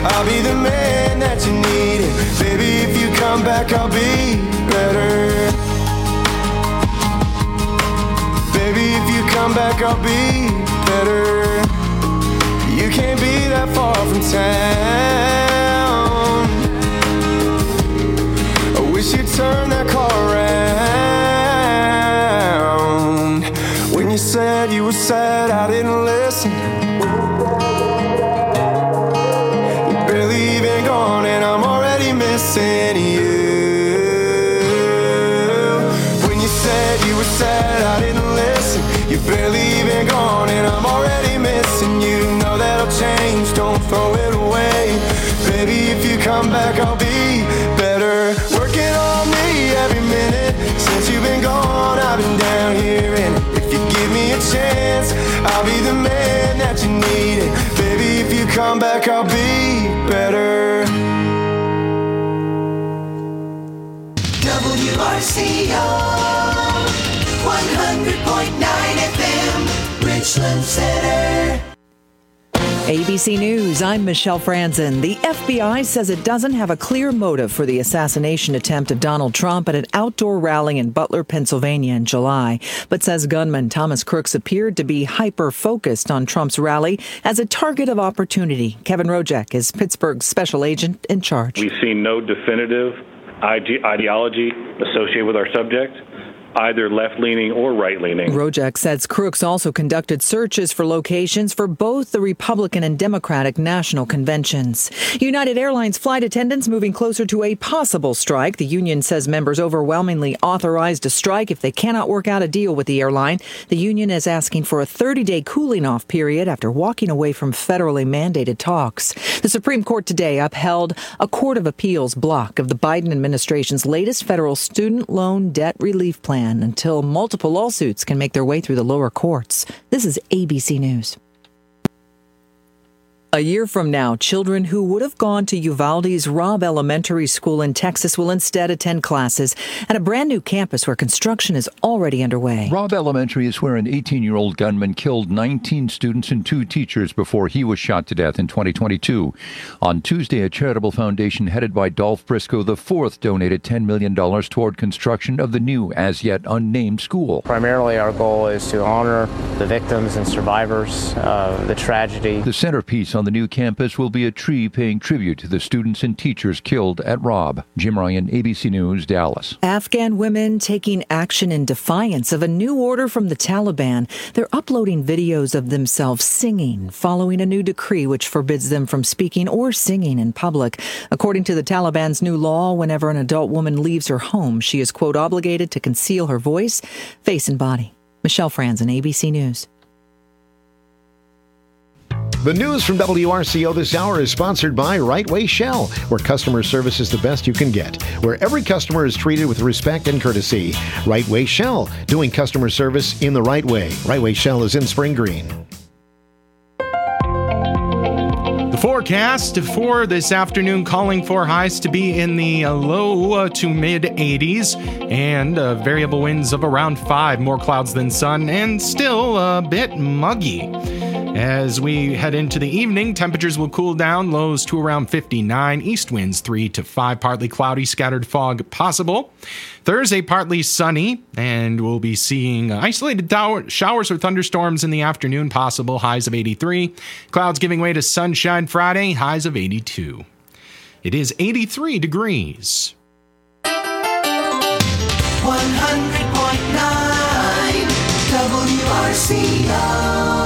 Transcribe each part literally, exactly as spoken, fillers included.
I'll be the man that you need. Baby, if you come back, I'll be better. Baby, if you come back, I'll be better. You can't be that far from town. I wish you'd turn that car around. When you said you were sad, I didn't listen. You're barely even gone and I'm already missing you. When you said you were sad, I didn't listen. You're barely even gone and I'm already missing you. Know that'll change, don't throw it away. Baby, if you come back, I'll be better. Working on me every minute. Since you've been gone, I've been down here. And if you give me a chance, I'll be the man that you need. Baby, if you come back, I'll be better. W R C O one hundred point nine F M, Richland Center. A B C News, I'm Michelle Franzen. The F B I says it doesn't have a clear motive for the assassination attempt of Donald Trump at an outdoor rally in Butler, Pennsylvania in July, but says gunman Thomas Crooks appeared to be hyper-focused on Trump's rally as a target of opportunity. Kevin Rojek is Pittsburgh's special agent in charge. We've seen no definitive ide- ideology associated with our subject, either left-leaning or right-leaning. Rojek says Crooks also conducted searches for locations for both the Republican and Democratic national conventions. United Airlines flight attendants moving closer to a possible strike. The union says members overwhelmingly authorized a strike if they cannot work out a deal with the airline. The union is asking for a thirty-day cooling-off period after walking away from federally mandated talks. The Supreme Court today upheld a Court of Appeals block of the Biden administration's latest federal student loan debt relief plan until multiple lawsuits can make their way through the lower courts. This is A B C News. A year from now, children who would have gone to Uvalde's Robb Elementary School in Texas will instead attend classes at a brand new campus where construction is already underway. Robb Elementary is where an eighteen-year-old gunman killed nineteen students and two teachers before he was shot to death in twenty twenty-two. On Tuesday, a charitable foundation headed by Dolph Briscoe the fourth donated ten million dollars toward construction of the new, as-yet unnamed school. Primarily, our goal is to honor the victims and survivors of the tragedy. The centerpiece on the new campus will be a tree paying tribute to the students and teachers killed at Robb. Jim Ryan, A B C News, Dallas. Afghan women taking action in defiance of a new order from the Taliban. They're uploading videos of themselves singing, following a new decree which forbids them from speaking or singing in public. According to the Taliban's new law, whenever an adult woman leaves her home, she is, quote, obligated to conceal her voice, face, and body. Michelle Franzen, A B C News. The news from W R C O this hour is sponsored by Right Way Shell, where customer service is the best you can get, where every customer is treated with respect and courtesy. Right Way Shell, doing customer service in the right way. Right Way Shell is in Spring Green. The forecast for this afternoon calling for highs to be in the low to mid eighties and uh, variable winds of around five, more clouds than sun, and still a bit muggy. As we head into the evening, temperatures will cool down, lows to around fifty-nine, east winds three to five, partly cloudy, scattered fog possible. Thursday, partly sunny, and we'll be seeing isolated dow- showers or thunderstorms in the afternoon possible, highs of eighty-three. Clouds giving way to sunshine Friday, highs of eighty-two. It is eighty-three degrees. one hundred point nine W R C O.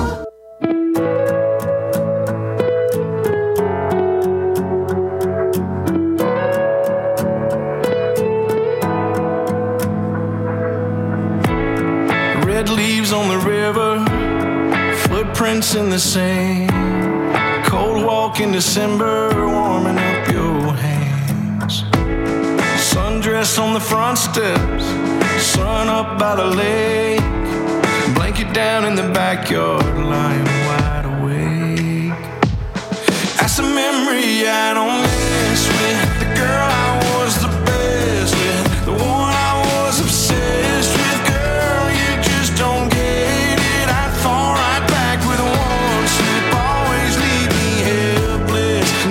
Red leaves on the river, footprints in the sand. Cold walk in December, warming up your hands. Sundress on the front steps, sun up by the lake. Blanket down in the backyard, lying wide awake. That's a memory I don't mess with. The girl I was the best with, the one I was obsessed with. Girl, you just don't get it. I'd fall right back with one slip, always leave me helpless.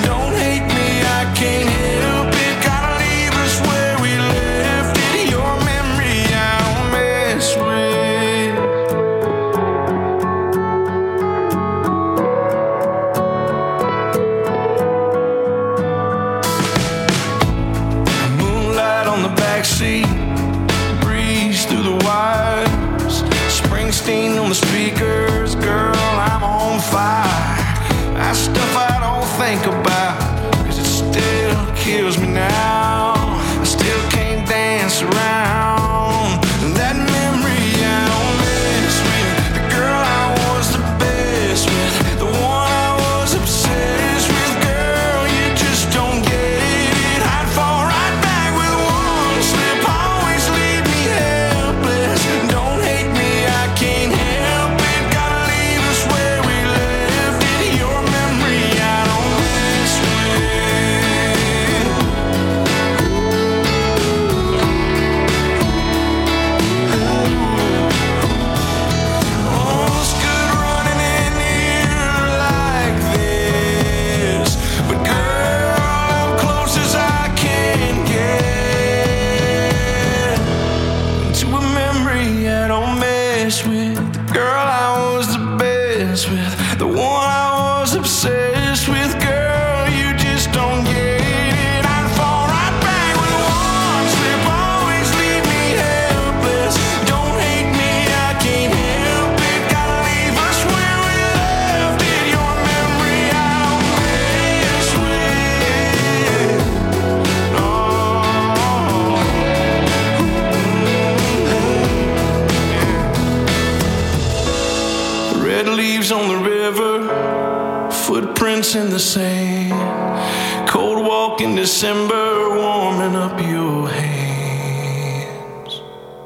footprints in the sand. Cold walk in December, warming up your hands.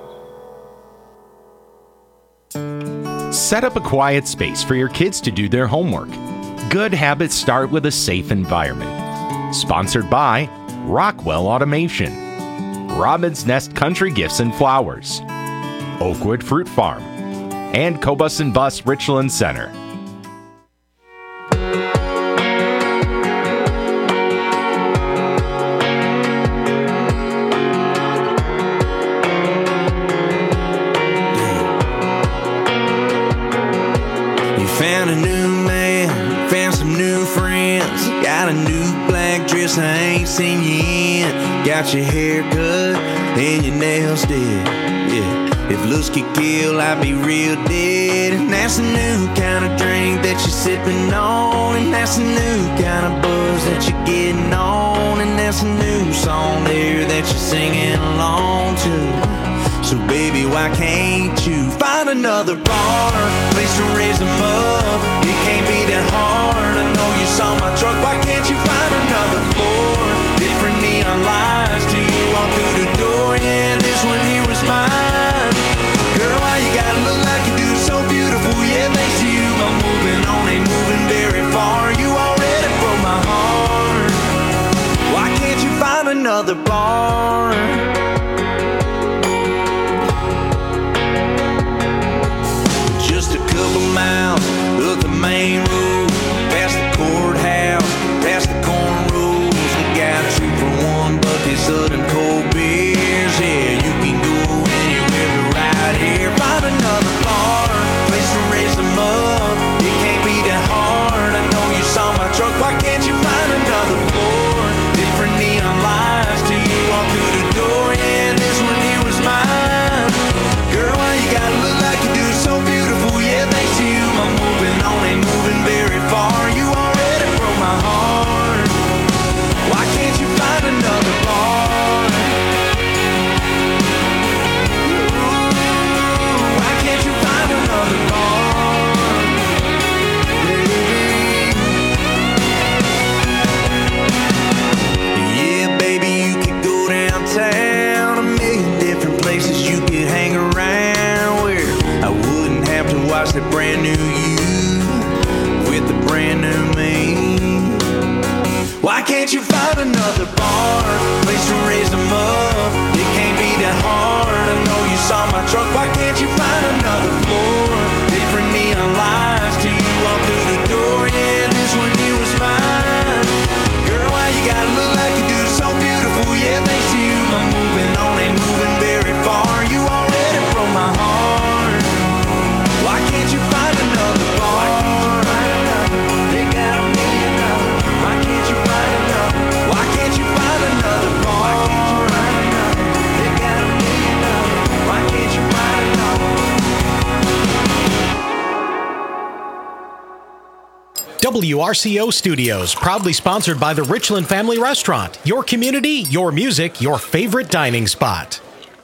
Set up a quiet space for your kids to do their homework. Good habits start with a safe environment. Sponsored by Rockwell Automation, Robin's Nest Country Gifts and Flowers, Oakwood Fruit Farm, and Cobus and Bus Richland Center. You found a new man, found some new friends, got a new black dress I ain't seen you in, got your hair cut and your nails did, yeah. If looks could kill, I'd be real dead. And that's a new kind of drink that you're sipping on, and that's a new kind of buzz that you're getting on, and that's a new song there that you're singing along to. So baby, why can't you find another bar, place to raise them up? It can't be that hard. I know you saw my truck. Why can't you find another floor? Different neon lights till you walk through the door. Yeah, this one here was mine. Girl, why you gotta look like you do, so beautiful? Yeah, thanks to you, I'm moving on, ain't moving very far. You already broke my heart. Why can't you find another bar? Just a couple miles up the main road, past the courthouse, past the cornrows. We got two for one bucket, Southern cold beers. Yeah, you can go anywhere right here. Find another bar, place to raise them up. It can't be that hard. I know you saw my truck. Why can't you find another floor? Different neon lights till you walk through the door. Yeah, this one here was mine. Girl, why you gotta look like you do, so beautiful? Yeah, thanks to you, I'm moving on, ain't moving very far. You already broke my heart. Why can't you find another bar? Ooh, why can't you find another bar? Yeah, baby, you could go downtown, a million different places you could hang around, where I wouldn't have to watch the brand new you with the brand new me. Why can't you find another bar, place to raise them up? It can't be that hard. I know you saw my truck. Why can't you find another floor? Different neon lights till you walk through the door. Yeah, this one here was mine. Girl, why you gotta look like you do, so beautiful? Yeah, thanks to you, I'm moving on, ain't moving very far. You already broke my heart. Why can't you find another bar? They got a million dollars. Why can't you find another? Why can't you find another bar? They got a million dollars. Why can't you find another? W R C O Studios, proudly sponsored by the Richland Family Restaurant. Your community, your music, your favorite dining spot.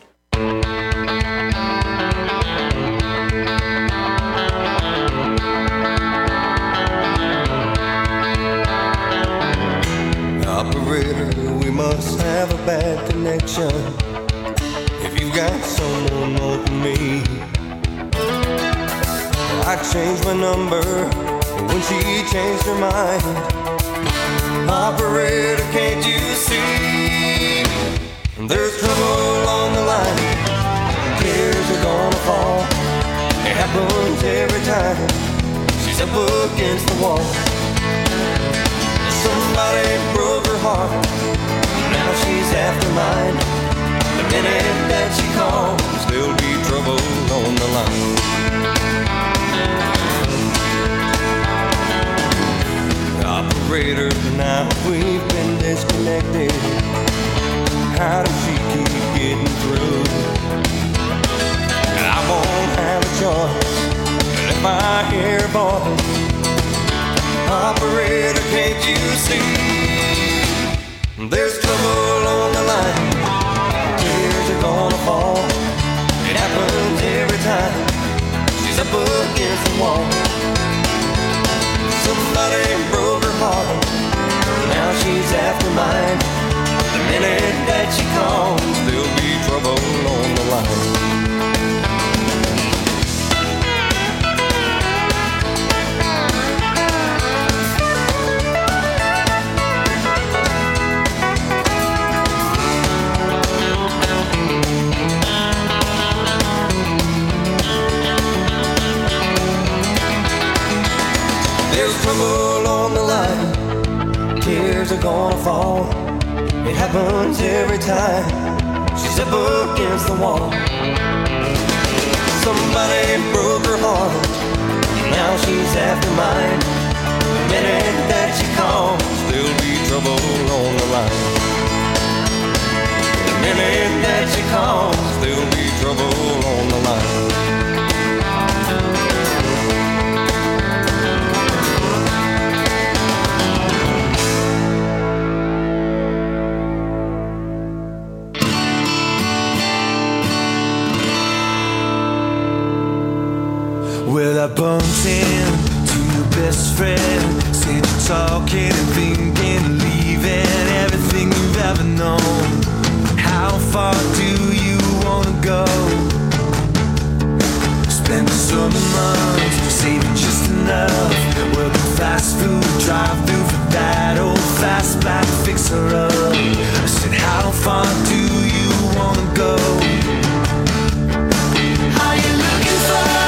Operator, we must have a bad connection. If you've got someone more than me, I changed my number when she changed her mind. Operator, can't you see? There's trouble on the line. Tears are gonna fall. It happens every time. She's up against the wall. Somebody broke her heart. Now she's after mine. The minute that she calls, there'll be trouble on the line. Operator, now we've been disconnected. How does she keep getting through? And I won't have a choice if I hear a voice. Operator, can't you see? There's trouble on the line. Tears are gonna fall. It happens every time. She's up against the wall. Somebody broke her heart. she's after mine. The minute that she calls, there'll be trouble on the line. There's trouble on the line, tears are gonna fall. It happens every time she's up against the wall. Somebody broke her heart, now she's after mine. The minute that she calls, there'll be trouble on the line. The minute that she calls, there'll be trouble on the line. Well, I bumped into your best friend. Said you're talking and thinking, leaving everything you've ever known. How far do you wanna go? Spend the summer months saving just enough. Working fast food, drive through for that old fast black fixer-up. I said, how far do you wanna go? Are you looking for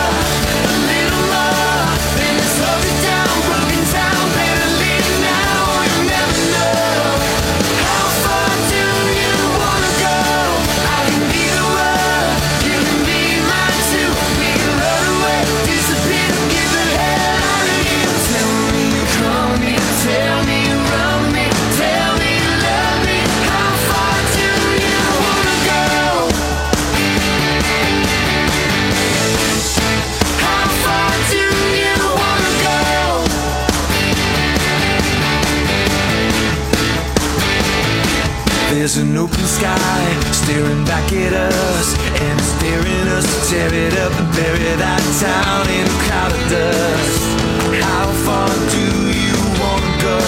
there's an open sky staring back at us, and it's daring us to tear it up and bury that town in a cloud of dust. How far do you wanna go?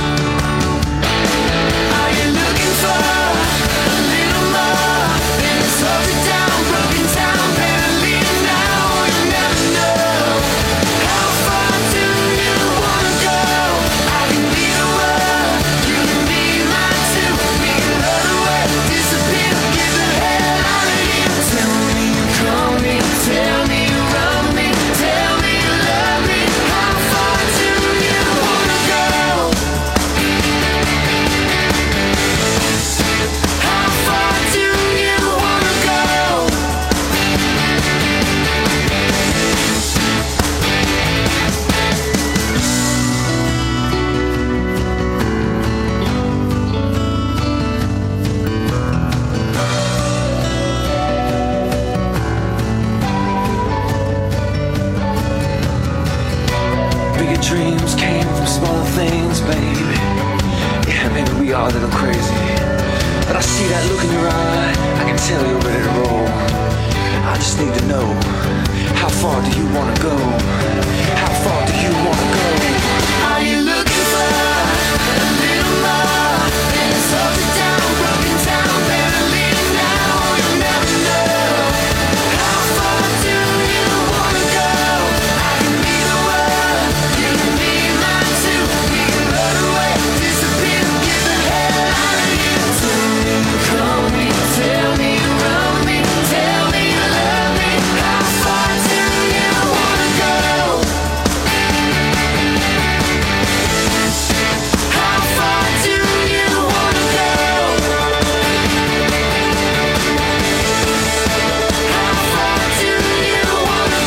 Are you looking for a little more in this hold down, broken town, barely now, you never know. How far do you wanna go? I can be the one, you can be mine too. We can run away, disappear, get the hell out of here. Tell me you call me, tell me you run me, tell me you love me. How far do you wanna go? How far do you wanna go? Bigger dreams came from smaller things, baby. Yeah, maybe we are a little crazy, but I see that look in your eye, I can tell you're ready to roll. I just need to know, how far do you wanna go? How far do you wanna go? Are you looking for a little more in this hold it down, broken town, barely now, you never know. How far do you wanna go? I can be the one, you can be mine too. We can run away, disappear, get the hell out of here. Tell me you call me, tell me you run me, tell me you love me. How far do you wanna go? How far do you wanna go? How far do you wanna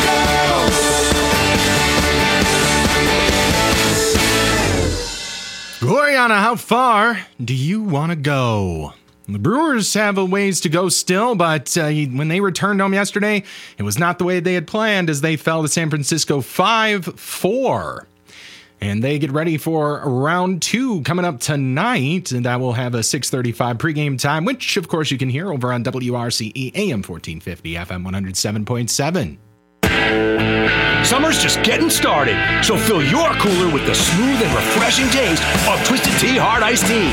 go? Gloriana, how far do you want to go? The Brewers have a ways to go still, but uh, when they returned home yesterday, it was not the way they had planned as they fell to San Francisco five four. And they get ready for round two coming up tonight, and that will have a six thirty-five pregame time, which, of course, you can hear over on W R C E A M fourteen fifty, F M one oh seven point seven. Summer's just getting started, so fill your cooler with the smooth and refreshing taste of Twisted Tea Hard Iced Tea.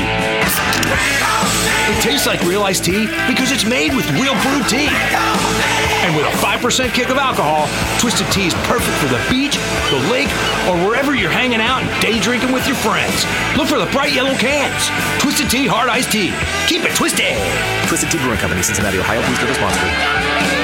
It tastes like real iced tea because it's made with real brewed tea. And with a five percent kick of alcohol, Twisted Tea is perfect for the beach, the lake, or wherever you're hanging out and day drinking with your friends. Look for the bright yellow cans. Twisted Tea Hard Iced Tea. Keep it twisted. Twisted Tea Brewing Company, Cincinnati, Ohio. Please give us sponsor.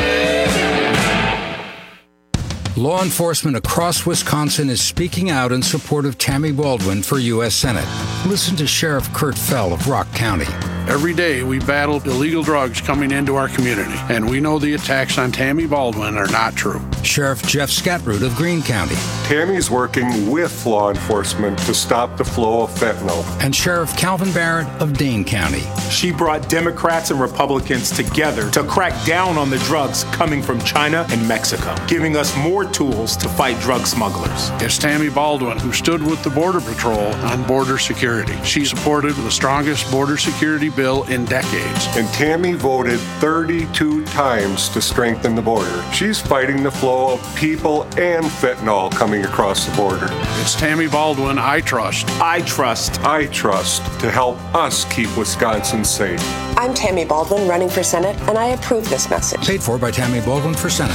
Law enforcement across Wisconsin is speaking out in support of Tammy Baldwin for U S Senate. Listen to Sheriff Kurt Fell of Rock County. Every day we battle illegal drugs coming into our community, and we know the attacks on Tammy Baldwin are not true. Sheriff Jeff Scatroot of Greene County. Tammy's working with law enforcement to stop the flow of fentanyl. And Sheriff Calvin Barrett of Dane County. She brought Democrats and Republicans together to crack down on the drugs coming from China and Mexico, giving us more tools to fight drug smugglers. It's Tammy Baldwin who stood with the Border Patrol on border security. She supported the strongest border security bill in decades. And Tammy voted thirty-two times to strengthen the border. She's fighting the flow of people and fentanyl coming across the border. It's Tammy Baldwin I trust. I trust. I trust to help us keep Wisconsin safe. I'm Tammy Baldwin running for Senate, and I approve this message. Paid for by Tammy Baldwin for Senate.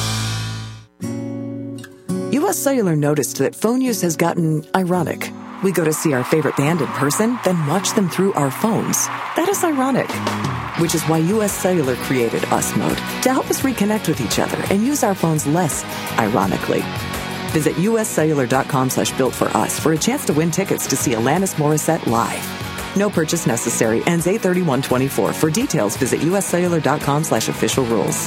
U S Cellular noticed that phone use has gotten ironic. We go to see our favorite band in person, then watch them through our phones. That is ironic. Which is why U S Cellular created Us Mode to help us reconnect with each other and use our phones less ironically. Visit uscellular.com slash built for us for a chance to win tickets to see Alanis Morissette live. No purchase necessary. Ends eight thirty-one twenty-four. For details, visit uscellular.com slash official rules.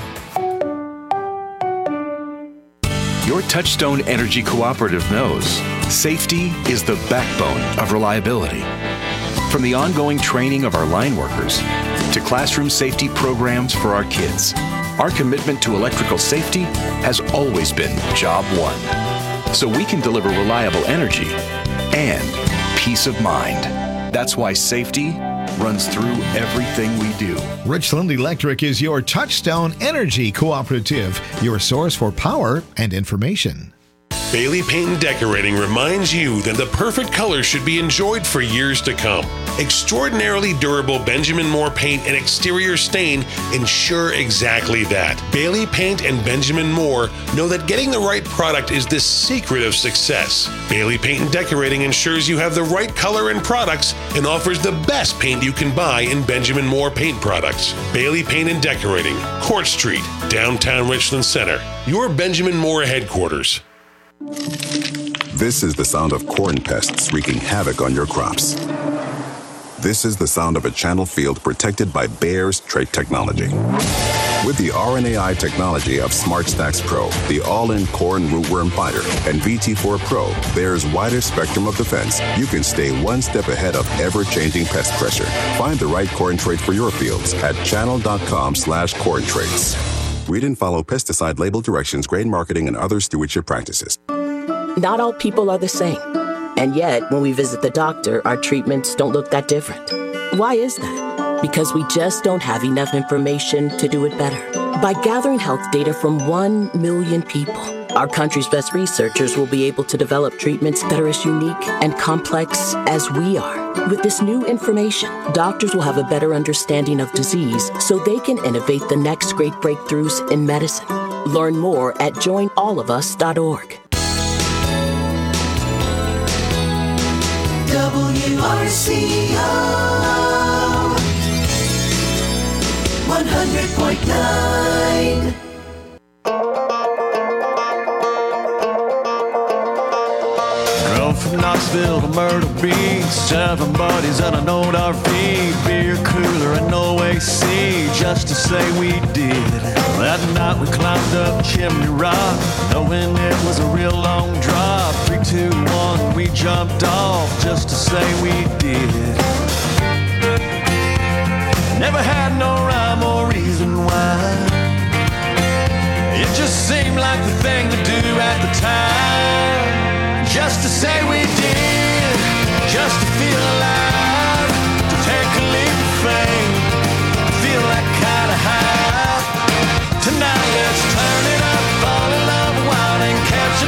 Your Touchstone Energy Cooperative knows safety is the backbone of reliability. From the ongoing training of our line workers to classroom safety programs for our kids, our commitment to electrical safety has always been job one. So we can deliver reliable energy and peace of mind. That's why safety runs through everything we do. Richland Electric is your Touchstone Energy Cooperative, your source for power and information. Bailey Paint and Decorating reminds you that the perfect color should be enjoyed for years to come. Extraordinarily durable Benjamin Moore paint and exterior stain ensure exactly that. Bailey Paint and Benjamin Moore know that getting the right product is the secret of success. Bailey Paint and Decorating ensures you have the right color and products and offers the best paint you can buy in Benjamin Moore paint products. Bailey Paint and Decorating, Court Street, downtown Richland Center. Your Benjamin Moore headquarters. This is the sound of corn pests wreaking havoc on your crops. This is the sound of a channel field protected by Bayer's trait technology. With the R N A I technology of SmartStax Pro, the all-in corn rootworm fighter, and V T four Pro, Bayer's wider spectrum of defense, you can stay one step ahead of ever-changing pest pressure. Find the right corn trait for your fields at channel.com slash corn traits. Read and follow pesticide label directions, grain marketing, and other stewardship practices. Not all people are the same. And yet, when we visit the doctor, our treatments don't look that different. Why is that? Because we just don't have enough information to do it better. By gathering health data from one million people, our country's best researchers will be able to develop treatments that are as unique and complex as we are. With this new information, doctors will have a better understanding of disease so they can innovate the next great breakthroughs in medicine. Learn more at join all of us dot org. W R C O one hundred point nine. Drove from Knoxville to Myrtle Beach, seven buddies and an old R V, beer cooler and no A C, just to say we did. That night we climbed up Chimney Rock, knowing it was a real long drop. Three, two, one, we jumped off, just to say we did. Never had no rhyme or reason why. It just seemed like the thing to do at the time. Just to say we did, just to feel alive, to take a leap of faith, feel that kind of high. Tonight let's turn it up, fall in love wild and catch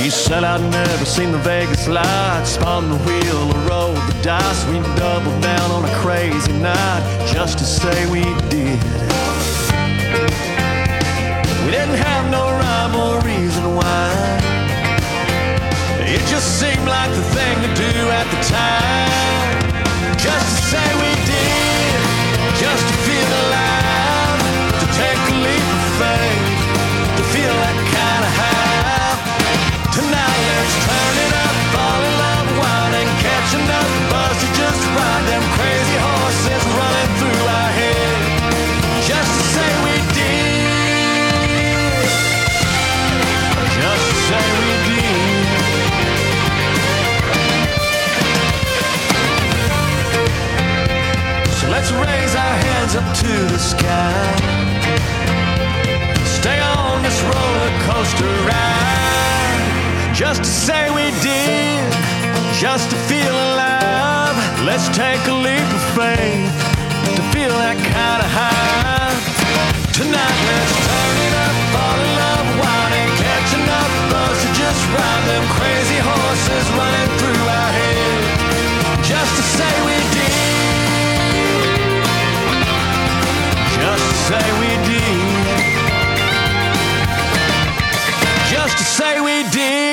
She said I'd never seen the Vegas lights, spun the wheel or rolled the dice. We doubled down on a crazy night just to say we did. We didn't have no rhyme or reason why. It just seemed like the thing to do at the time. Just to say we did, just to feel alive, to take a leap of faith, to feel that kind of high. Tonight let's turn it up, fall in love, wine and catch enough buzz to just ride them crazy horses running through our head. Just to say we did, just to say we did. So let's raise our hands up to the sky, stay on this roller coaster ride. Just to say we did, just to feel alive. Let's take a leap of faith to feel that kind of high. Tonight let's turn it up, fall in love, wine and catch enough buzz to just ride them crazy horses running through our head. Just to say we did, just to say we did, just to say we did.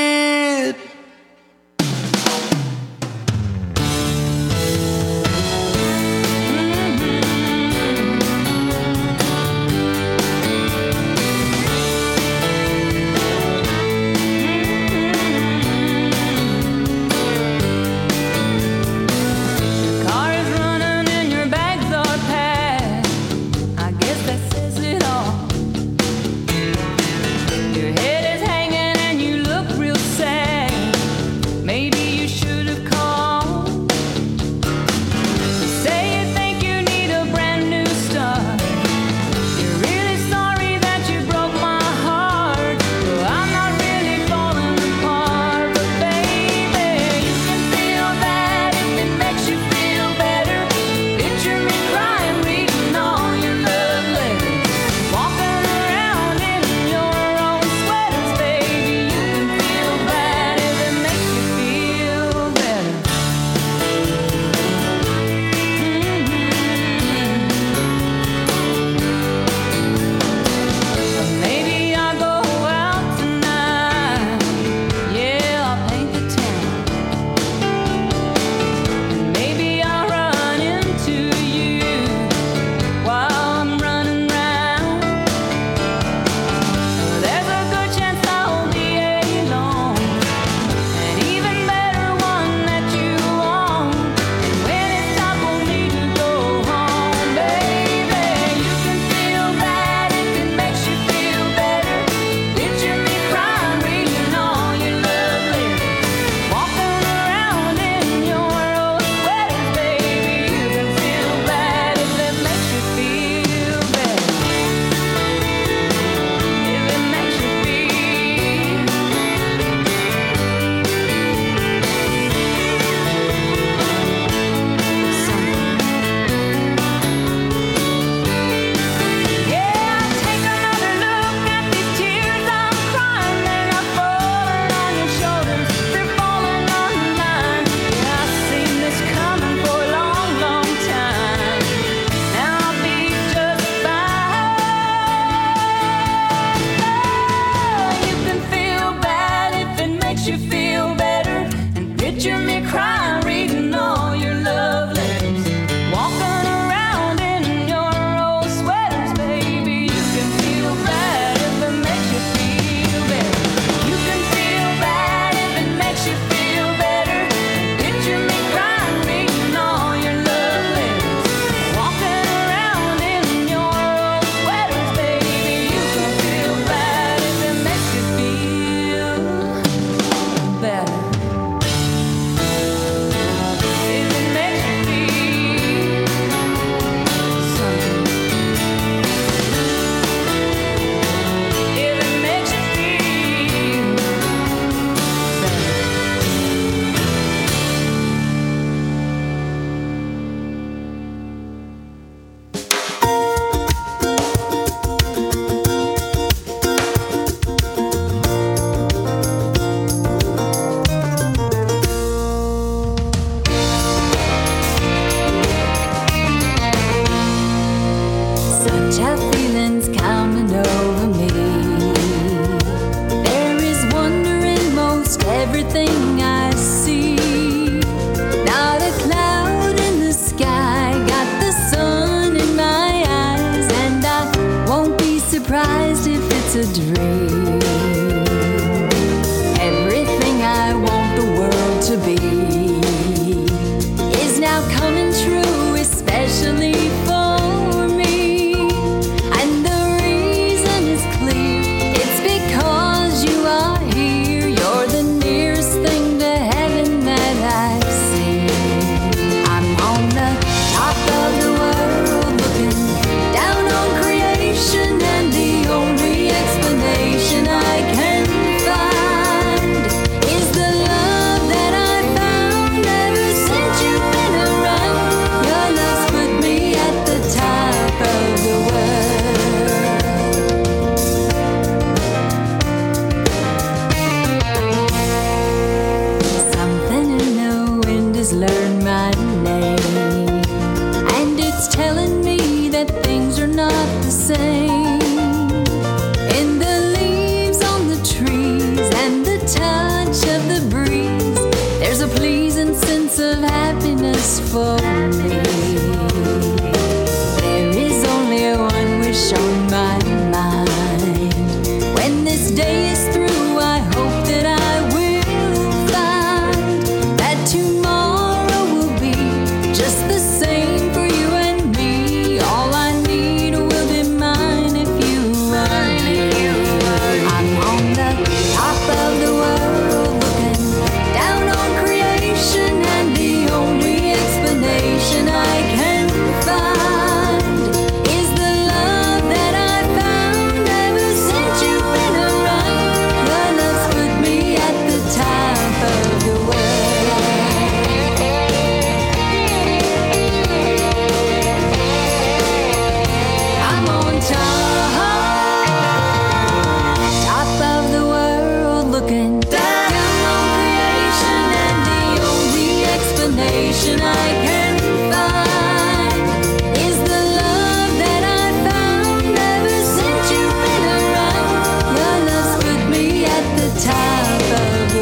consolation I can find is the love that I found ever since you've been around. Your love's put me at the top of the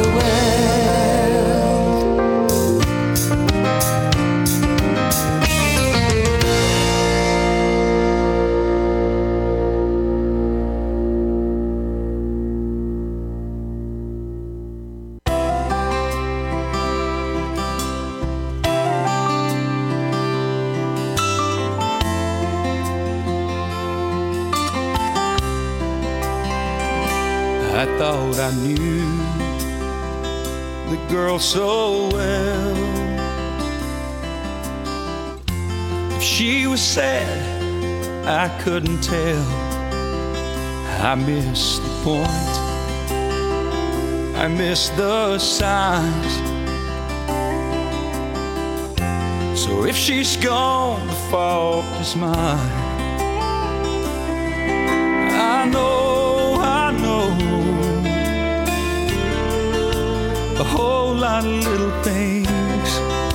I thought I knew the girl so well. If she was sad, I couldn't tell. I missed the point, I missed the signs. So if she's gone, the fault is mine. I know, I know a whole lot of little things,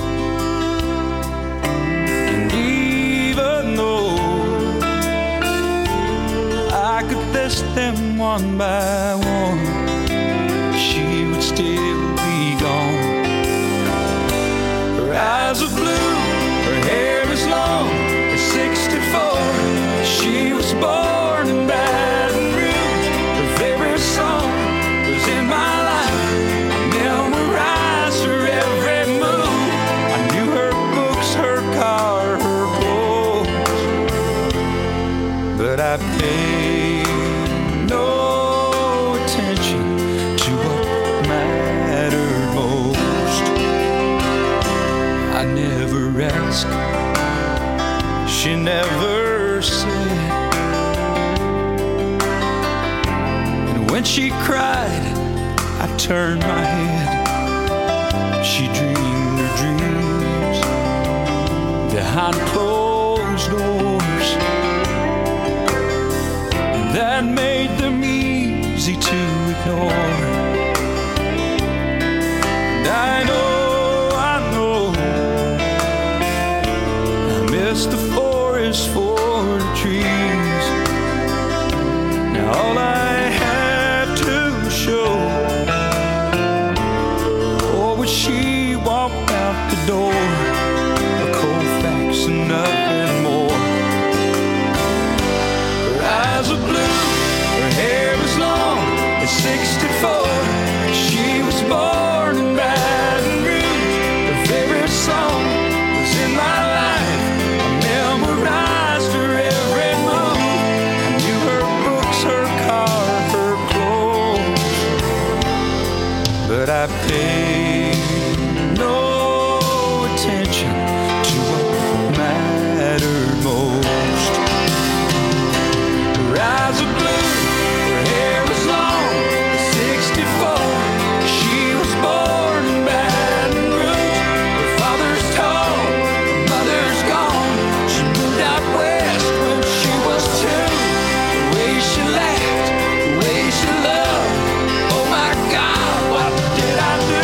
and even though I could list them one by one, she would still be gone. Her eyes are blue, her hair is long. At sixty-four, she was born in Baton Rouge. Her favorite song was In My Life. I memorized her every move. I knew her books, her car, her clothes. But I paid no attention to what mattered most. I never asked, she never said. And when she cried, I turned my head. She dreamed her dreams behind closed doors, and that made them easy to ignore. And I know, I know, I miss the forest for the trees. Now all I have to show, or when she walked out the door, a cold fax and nothing more. Her eyes are blue, her hair is long. At sixty-four, she was born in Baton Rouge. Her favorite song was In My Life. I memorized her every move. I knew her books, her car, her clothes. But I paid no attention to what mattered most. Her eyes are blue, her hair is long. At sixty-four, she was born in Baton Rouge. Her father's tall, her mother's gone. She moved out west when she was two. The way she laughed, the way she loved. Oh my God, what did I do?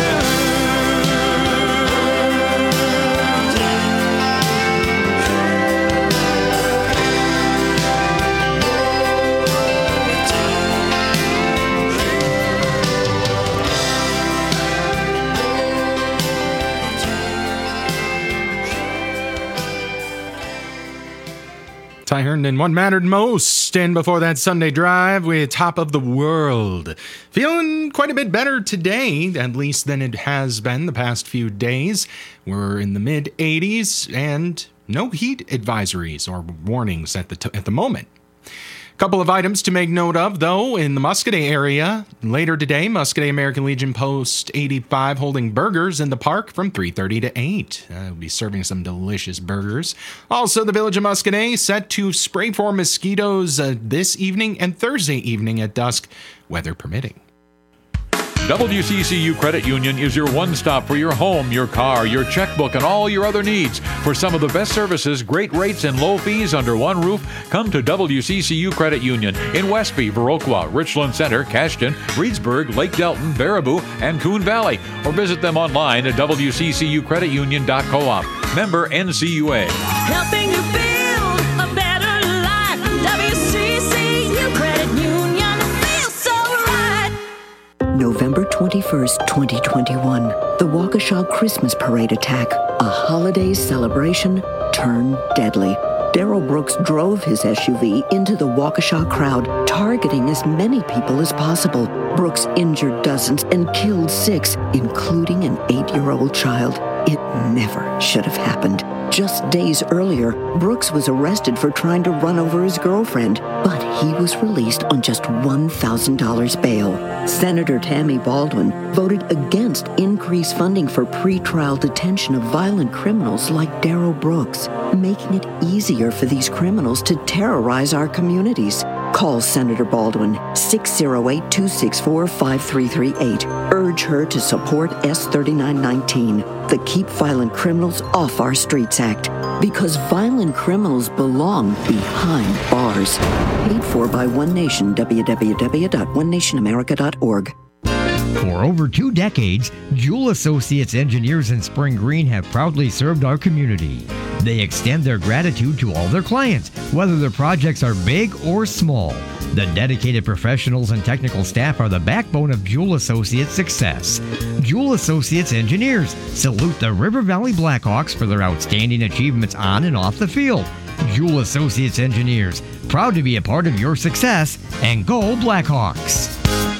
Ty Herndon, What Mattered Most. And before that, Sunday Drive with Top of the World. Feeling quite a bit better today, at least than it has been the past few days. We're in the mid eighties and no heat advisories or warnings at the t- at the moment. Couple of items to make note of, though, in the Muscoda area. Later today, Muscoda American Legion Post eighty-five holding burgers in the park from three thirty to eight. Uh, we'll be serving some delicious burgers. Also, the Village of Muscoda set to spray for mosquitoes uh, this evening and Thursday evening at dusk, weather permitting. W C C U Credit Union is your one-stop for your home, your car, your checkbook, and all your other needs. For some of the best services, great rates, and low fees under one roof, come to W C C U Credit Union in Westby, Viroqua, Richland Center, Cashton, Reedsburg, Lake Delton, Baraboo, and Coon Valley. Or visit them online at w c c u credit union dot coop. Member N C U A. Helping you build a better life. W C C U Credit Union feels so right. November twenty-first, twenty twenty-one. The Waukesha Christmas Parade attack. A holiday celebration turned deadly. Darrell Brooks drove his S U V into the Waukesha crowd, targeting as many people as possible. Brooks injured dozens and killed six, including an eight-year-old child. It never should have happened. Just days earlier, Brooks was arrested for trying to run over his girlfriend, but he was released on just one thousand dollars bail. Senator Tammy Baldwin voted against increased funding for pretrial detention of violent criminals like Darrell Brooks, making it easier for these criminals to terrorize our communities. Call Senator Baldwin, six oh eight, two six four, five three three eight. Urge her to support S thirty-nine nineteen, the Keep Violent Criminals Off Our Streets Act, because violent criminals belong behind bars. Paid for by One Nation, w w w dot one nation america dot org. For over two decades, Jewel Associates engineers in Spring Green have proudly served our community. They extend their gratitude to all their clients, whether their projects are big or small. The dedicated professionals and technical staff are the backbone of Jewel Associates' success. Jewel Associates engineers salute the River Valley Blackhawks for their outstanding achievements on and off the field. Jewel Associates engineers, proud to be a part of your success, and go Blackhawks!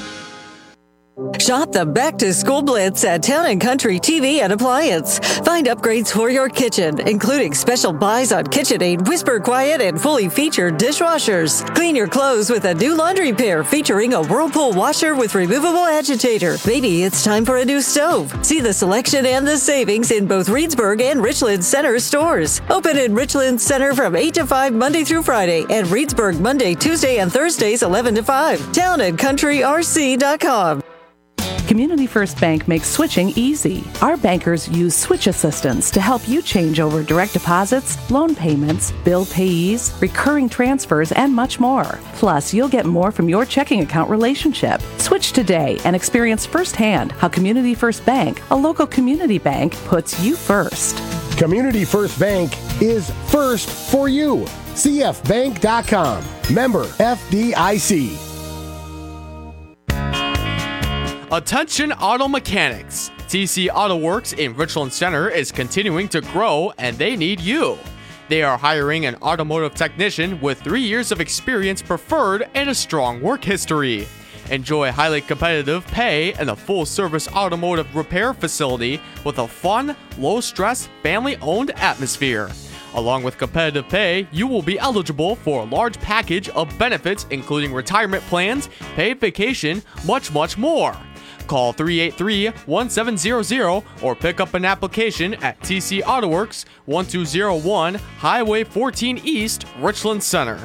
Shop the Back to School Blitz at Town and Country T V and Appliance. Find upgrades for your kitchen, including special buys on KitchenAid, Whisper Quiet, and fully featured dishwashers. Clean your clothes with a new laundry pair featuring a Whirlpool washer with removable agitator. Maybe it's time for a new stove. See the selection and the savings in both Reedsburg and Richland Center stores. Open in Richland Center from eight to five Monday through Friday, and Reedsburg Monday, Tuesday, and Thursdays eleven to five. town and country r c dot com. Community First Bank makes switching easy. Our bankers use switch assistance to help you change over direct deposits, loan payments, bill payees, recurring transfers, and much more. Plus, you'll get more from your checking account relationship. Switch today and experience firsthand how Community First Bank, a local community bank, puts you first. Community First Bank is first for you. c f bank dot com. Member F D I C. Attention auto mechanics! T C Auto Works in Richland Center is continuing to grow and they need you. They are hiring an automotive technician with three years of experience preferred and a strong work history. Enjoy highly competitive pay and a full-service automotive repair facility with a fun, low-stress, family-owned atmosphere. Along with competitive pay, you will be eligible for a large package of benefits including retirement plans, paid vacation, much, much more. Call three eight three, one seven zero zero or pick up an application at T C Auto Works, one two zero one Highway fourteen East, Richland Center.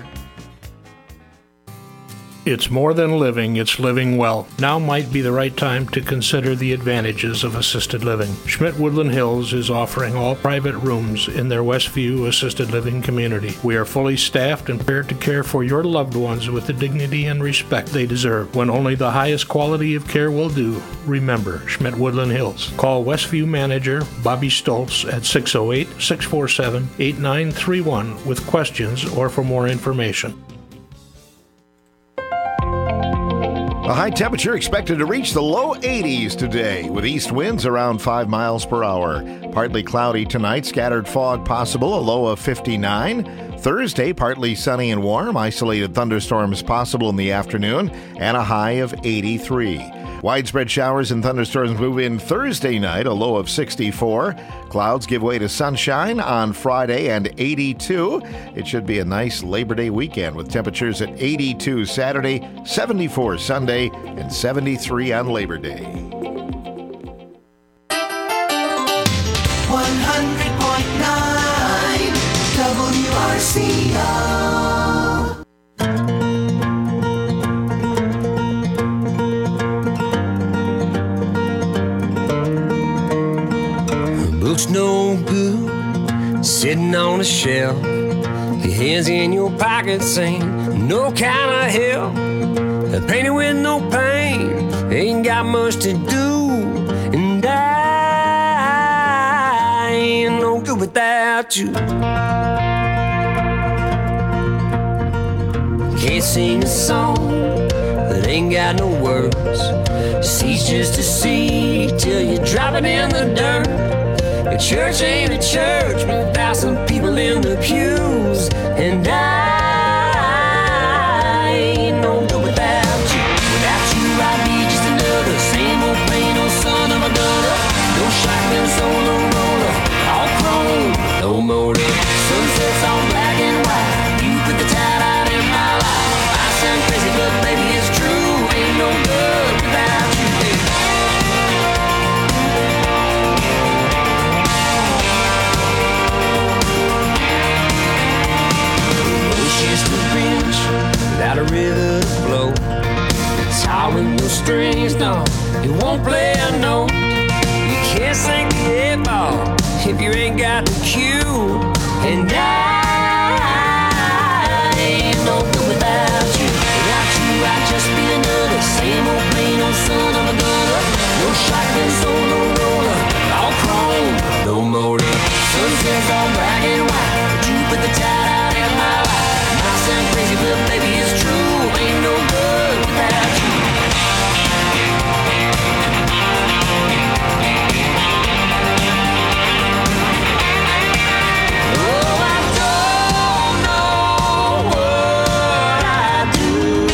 It's more than living, it's living well. Now might be the right time to consider the advantages of assisted living. Schmidt Woodland Hills is offering all private rooms in their Westview assisted living community. We are fully staffed and prepared to care for your loved ones with the dignity and respect they deserve. When only the highest quality of care will do, remember Schmidt Woodland Hills. Call Westview manager Bobby Stoltz at six oh eight, six four seven, eight nine three one with questions or for more information. A high temperature expected to reach the low eighties today, with east winds around five miles per hour. Partly cloudy tonight, scattered fog possible, a low of fifty-nine. Thursday, partly sunny and warm, isolated thunderstorms possible in the afternoon, and a high of eighty-three. Widespread showers and thunderstorms move in Thursday night, a low of sixty-four. Clouds give way to sunshine on Friday and eighty-two. It should be a nice Labor Day weekend with temperatures at eighty-two Saturday, seventy-four Sunday, and seventy-three on Labor Day. one hundred point nine W R C O. looks no good sitting on a shelf. Your hands in your pockets ain't no kind of help. Painted with no pain, ain't got much to do. And I ain't no good without you. Can't sing a song that ain't got no words. See's just a seed till you drop it in the dirt. A church ain't a church without some people in the pews. And I ain't no good without you. Without you I'd be just another same old plain old son of a gunner. No shotgun solo roller, all chrome, no motor. Sunsets all black and white, you put the tide out in my life. I sound crazy but baby it's true. Ain't no good without you. Just a bench without a river to flow. Guitar with no strings, no, it won't play a note. You can't sing the A ball if you ain't got the cue. And I ain't no good without you. Without you I'd just be another same old plain old son of a gunner. No shotgun solo roller, all chrome, no motor. Sunsets all black and white, but you put the tide out in my life. I'm crazy, but baby, it's true. Ain't no good without you. Oh, I don't know what I'd do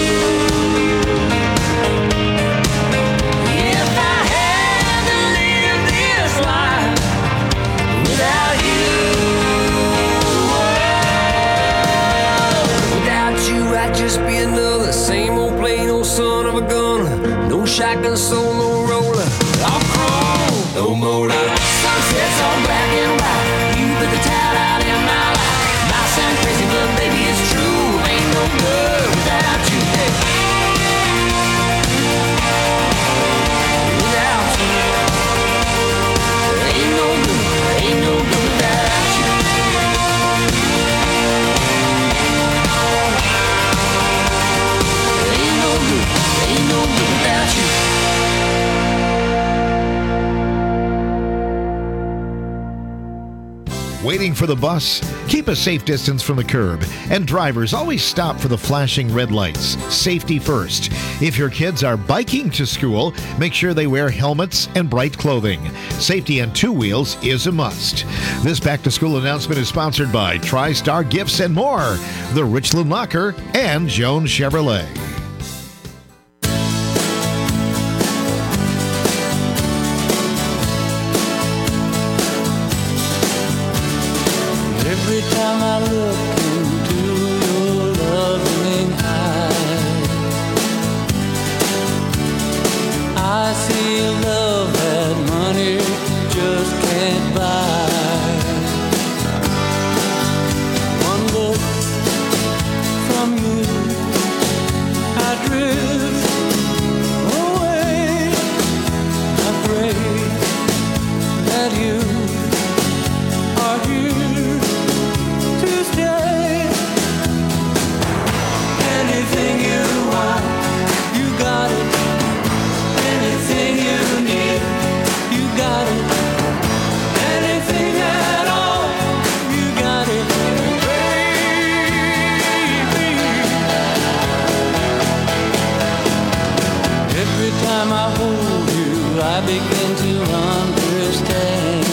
if I had to live this life without you. I'd just be another same old plain old son of a gunner. No shotgun solo roller, all chrome, no motor. Sunsets all black and white, you put the tide out in my life. Might sound crazy but baby it's true. Ain't no good without you. Hey. Without you, ain't no good, ain't no good without you. Ain't no good without you. Waiting for the bus? Keep a safe distance from the curb. And drivers, always stop for the flashing red lights. Safety first. If your kids are biking to school, make sure they wear helmets and bright clothing. Safety on two wheels is a must. This back-to-school announcement is sponsored by TriStar Gifts and more, the Richland Locker, and Jones Chevrolet. Every time I look into your loving eyes, I see a love that money just can't buy. One look from you, I drift away. I pray that you are here to stay. Anything you want, you got it. Anything you need, you got it. Anything at all, you got it, baby. Every time I hold you, I begin to understand.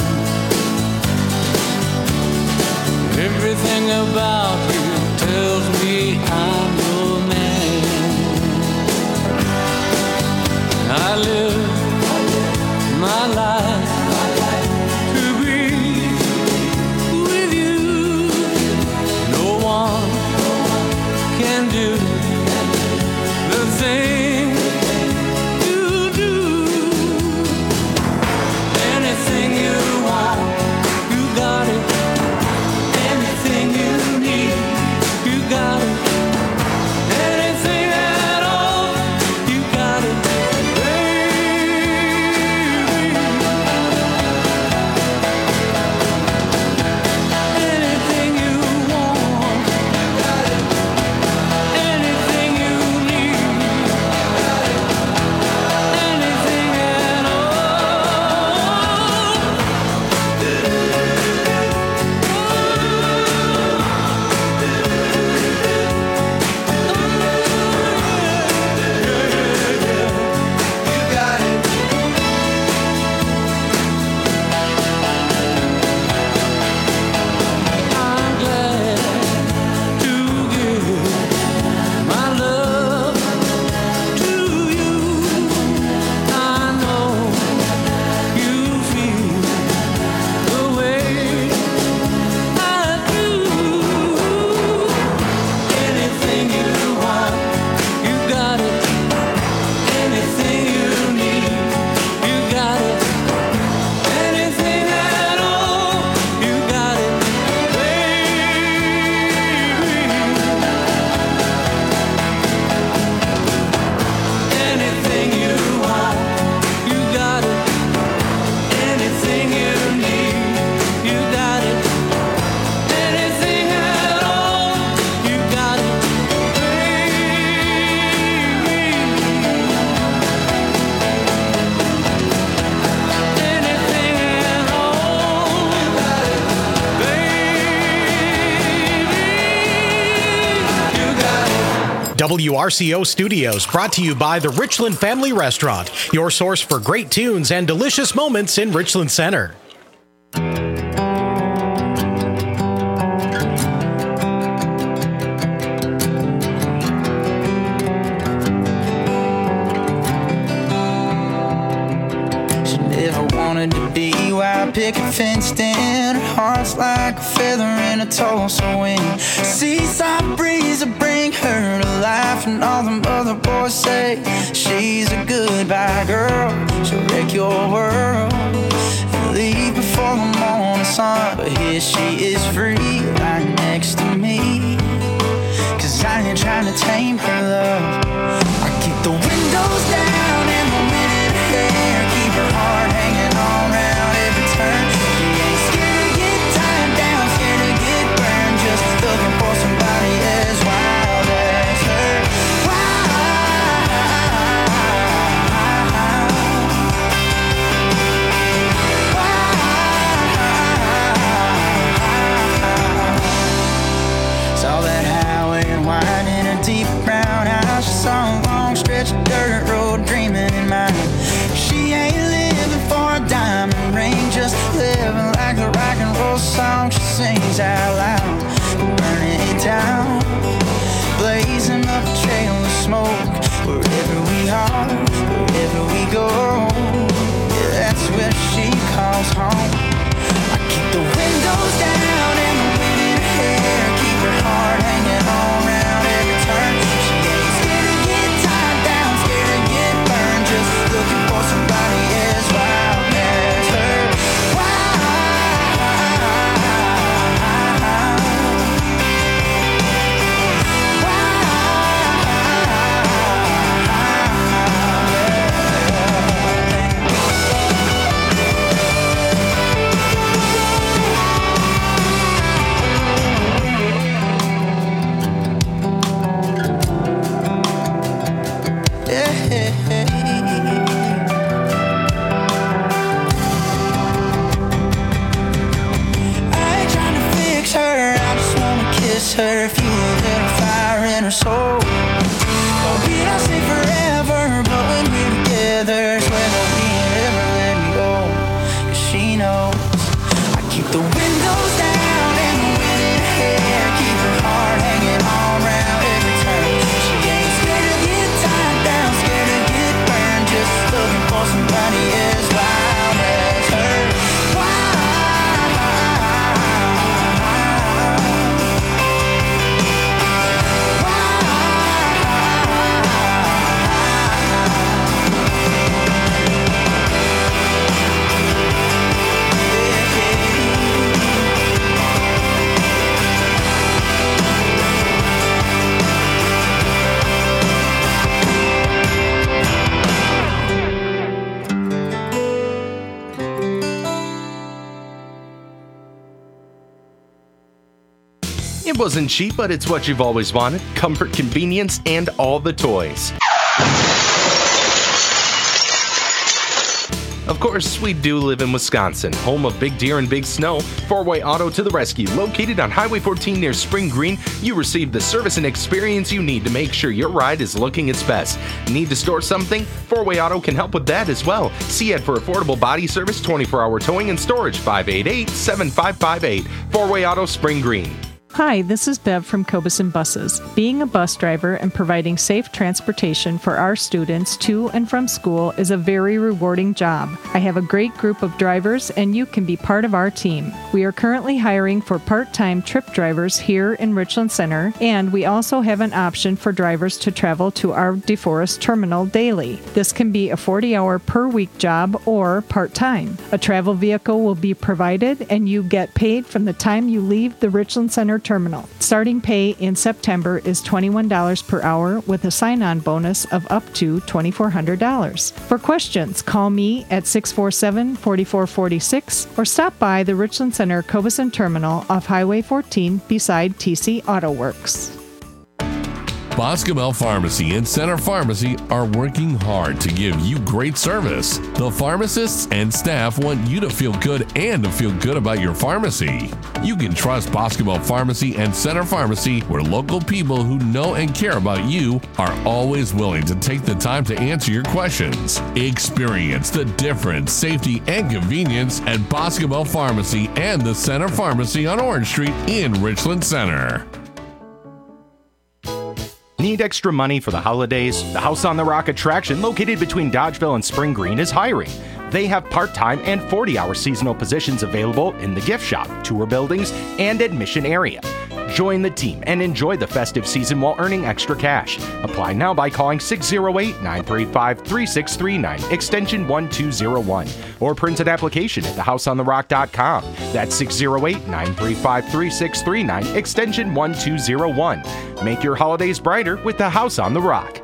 Everything about you tells me I'm your man. I live my life to be with you. No one can do the thing you do. Anything you want, you got it. Anything you need, you got it. W R C O Studios, brought to you by the Richland Family Restaurant, your source for great tunes and delicious moments in Richland Center. She never wanted to be wild picket fenced in. Her heart's like a feather in a Tulsa wind. Seaside breeze will bring her to life, and all the other boys say she's a goodbye girl. She'll wreck your world and leave before the morning sun. But here she is free, right next to me. Cause I ain't trying to tame her love. I keep the windows down and the wind in her hair, keep her heart hanging on round every turn. She ain't scared to get tied down, scared to get burned, just looking for somebody as wild as her. Saw that highway and winding her deep brown eyes. She saw a long stretch of dirt road dreaming in mind. She ain't living for a diamond ring, just living like the rock and roll song she sings out loud. Burning it down, blazing up a trail of smoke. Wherever we are, wherever we go, yeah, that's where she calls home. I keep the windows down and the wind in her hair, keep her heart hanging on round every turn. She ain't scared to get tied down, scared to get burned, just looking for somebody as wild as her. Her, feel a little fire in her soul. Oh, we don't say forever, but when we're together, swear that we ain't ever let me go. Cause she knows I keep the windows down and the wind in her hair, keep her heart hanging on round every turn. She ain't scared to get tied down, scared to get burned, just looking for somebody as wild as her. It wasn't cheap, but it's what you've always wanted. Comfort, convenience, and all the toys. Of course, we do live in Wisconsin, home of Big Deer and Big Snow. Four-Way Auto to the rescue. Located on Highway fourteen near Spring Green, you receive the service and experience you need to make sure your ride is looking its best. Need to store something? Four-Way Auto can help with that as well. See it for affordable body service, twenty-four hour towing and storage. five eight eight, seven five five eight. Four-Way Auto, Spring Green. Hi, this is Bev from Cobeson Buses. Being a bus driver and providing safe transportation for our students to and from school is a very rewarding job. I have a great group of drivers and you can be part of our team. We are currently hiring for part-time trip drivers here in Richland Center, and we also have an option for drivers to travel to our DeForest terminal daily. This can be a forty hour per week job or part-time. A travel vehicle will be provided and you get paid from the time you leave the Richland Center terminal. Starting pay in September is twenty-one dollars per hour with a sign-on bonus of up to twenty-four hundred dollars. For questions, call me at six four seven, four four four six or stop by the Richland Center Cobeson Terminal off Highway fourteen beside T C Auto Works. Boscomel Pharmacy and Center Pharmacy are working hard to give you great service. The pharmacists and staff want you to feel good and to feel good about your pharmacy. You can trust Boscomel Pharmacy and Center Pharmacy, where local people who know and care about you are always willing to take the time to answer your questions. Experience the difference, safety, and convenience at Boscomel Pharmacy and the Center Pharmacy on Orange Street in Richland Center. Need extra money for the holidays? The House on the Rock attraction, located between Dodgeville and Spring Green, is hiring. They have part-time and forty-hour seasonal positions available in the gift shop, tour buildings, and admission area. Join the team and enjoy the festive season while earning extra cash. Apply now by calling six oh eight, nine three five, three six three nine, extension one two oh one, or print an application at the house on the rock dot com. That's six oh eight, nine three five, three six three nine, extension one two oh one. Make your holidays brighter with the House on the Rock.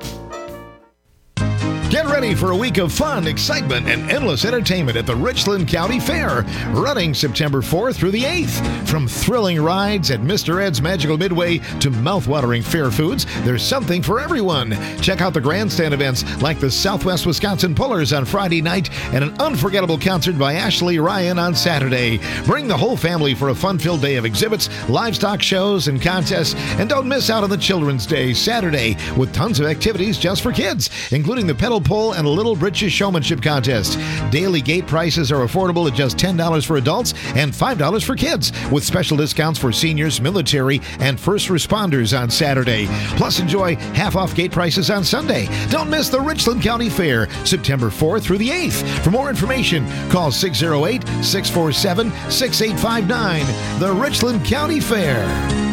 Get ready for a week of fun, excitement, and endless entertainment at the Richland County Fair, running September fourth through the eighth. From thrilling rides at Mister Ed's Magical Midway to mouth-watering fair foods, there's something for everyone. Check out the grandstand events like the Southwest Wisconsin Pullers on Friday night and an unforgettable concert by Ashley Ryan on Saturday. Bring the whole family for a fun-filled day of exhibits, livestock shows, and contests, and don't miss out on the Children's Day Saturday with tons of activities just for kids, including the pedal pole and a Little Britches showmanship contest. Daily gate prices are affordable at just ten dollars for adults and five dollars for kids, with special discounts for seniors, military, and first responders on Saturday. Plus, enjoy half-off gate prices on Sunday. Don't miss the Richland County Fair, September fourth through the eighth. For more information, call six oh eight, six four seven, six eight five nine. The Richland County Fair.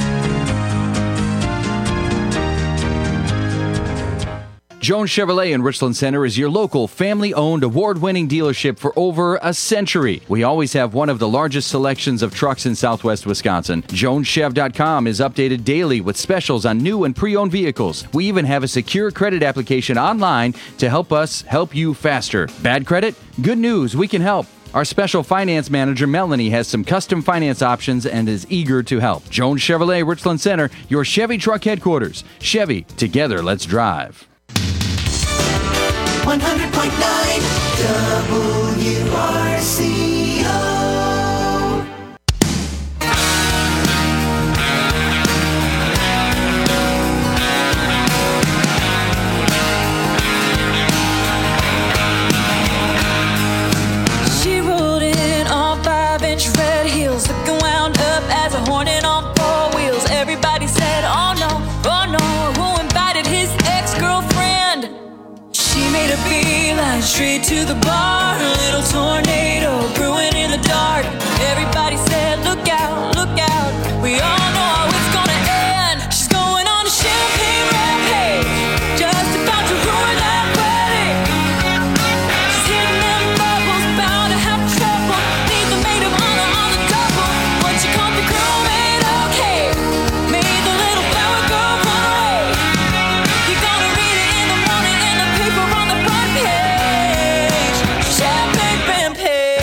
Jones Chevrolet in Richland Center is your local family-owned, award-winning dealership for over a century. We always have one of the largest selections of trucks in southwest Wisconsin. Jones Chev dot com is updated daily with specials on new and pre-owned vehicles. We even have a secure credit application online to help us help you faster. Bad credit? Good news, we can help. Our special finance manager, Melanie, has some custom finance options and is eager to help. Jones Chevrolet, Richland Center, your Chevy truck headquarters. Chevy, together, let's drive. one hundred point nine W R C O. She rolled in on five-inch red heels, looking wound up as a hornet on four wheels. Everybody said, oh no, oh no, who invited his ex-girlfriend? She made a beeline straight to the bar. A little tornado brewing in the dark. Everybody said, look out, look out. We all know how it's gonna end. She's going on a champagne rampage, just about to ruin that wedding. She's hitting them bubbles, bound to have trouble. Need the maid of honor on the double. When she called the crewmate, okay, made the little flower girl run away. You're gonna read it in the morning in the paper on the front page. Champagne rampage.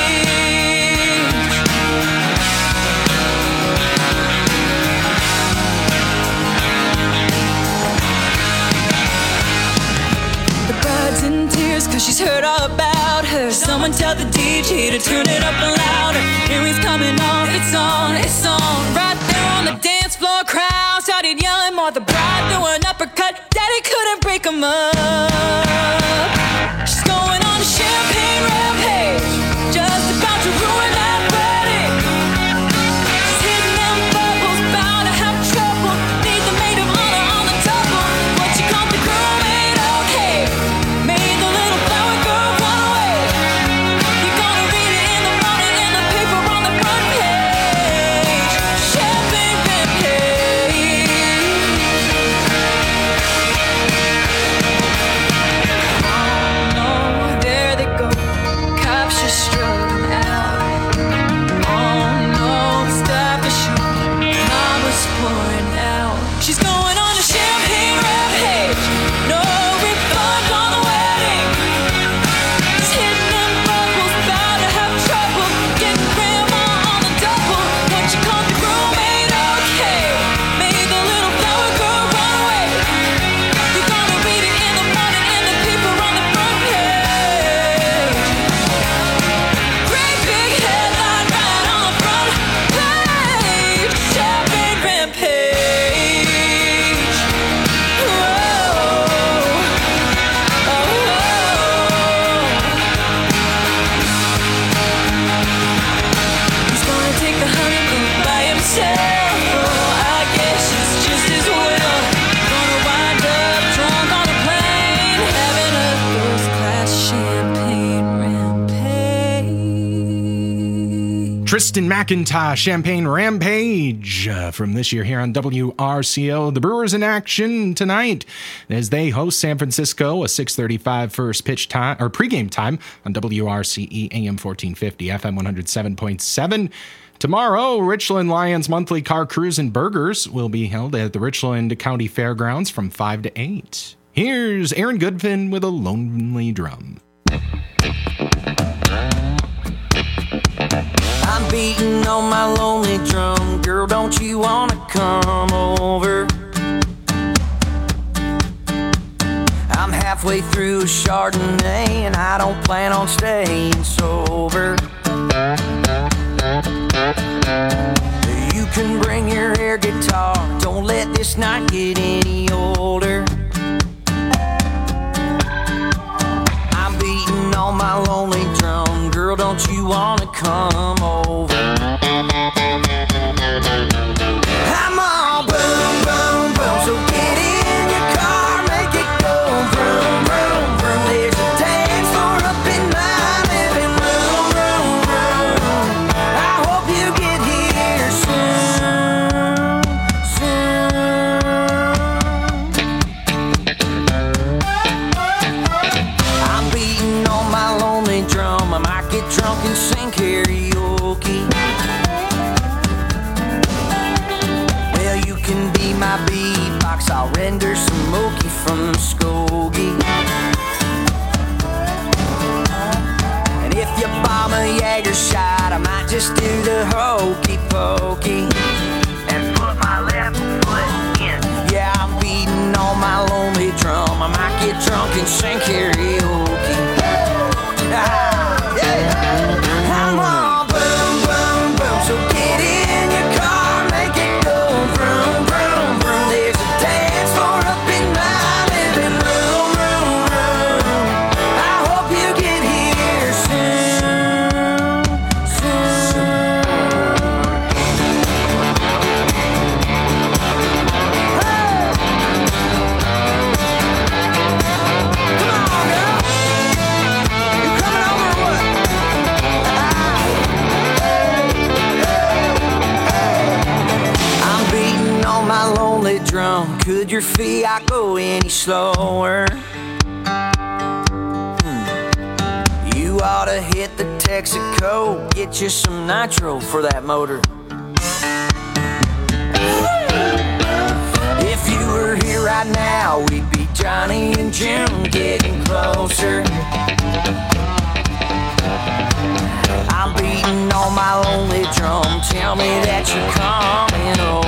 The bride's in tears cause she's heard all about her. Someone tell the D J to turn it up louder. Here he's coming on, it's on, it's on. Right there on the dance floor, crowd started yelling more. The bride threw an uppercut, daddy couldn't break him up. She's going on a champagne rampage, just about to ruin that wedding. She's hitting them bubbles, bound to have trouble. Need the maid of honor on the double. What you call the crewmate, okay, made the little flower girl run away. You're gonna read it in the morning in the paper on the front page. Champagne rampage. Tristan McIntosh, Champagne Rampage uh, from this year here on W R C O. The Brewers in action tonight as they host San Francisco, a six thirty-five first pitch time or pregame time on W R C E A M fourteen fifty, F M one oh seven point seven. Tomorrow, Richland Lions monthly car cruise and burgers will be held at the Richland County Fairgrounds from five to eight. Here's Aaron Goodfin with a lonely drum. I'm beating on my lonely drum. Girl, don't you wanna come over? I'm halfway through a Chardonnay and I don't plan on staying sober. You can bring your air guitar. Don't let this night get any older. I'm beating on my lonely drum. Girl, don't you wanna come over? I'm all boom, boom, boom. So get in your car, make it go vroom, vroom, vroom. There's a dance floor up in my living room, room, room. I hope you get here soon, soon. I'm beating on my lonely drum. I might get drunk and sing karaoke. Well, you can be my beatbox. I'll render some Mookie from Skokie. And if you bomb a Jaeger shot, I might just do the hokey pokey and put my left foot in. Yeah, I'm beating on my lonely drum. I might get drunk and sing karaoke. Ah, yeah. I'm all boom, boom, boom. So get in your car, make it go vroom, vroom, vroom. There's a dance floor up in my living room, room, room. I hope you get here soon, soon. I'm beating on my lonely drum. Could your feet I go any slower? Hmm. You ought to hit the Texaco. Get you some nitro for that motor. If you were here right now, we'd be Johnny and Jim getting closer. I'm beating on my lonely drum. Tell me that you're coming over.